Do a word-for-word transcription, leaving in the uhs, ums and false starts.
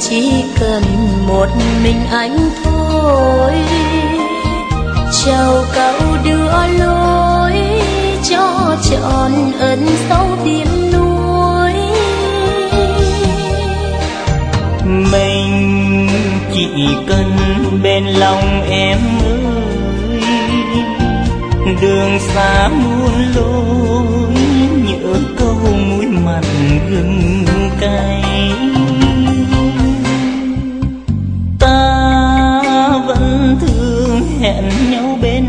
chỉ cần một mình anh thôi. Chào cậu đưa lối cho trọn ẩn sâu tiếng nuối. Mình chỉ cần bên lòng em ơi, đường xa muôn lối, nhớ câu mũi mặn gừng cay. Ta vẫn thương hẹn nhau bên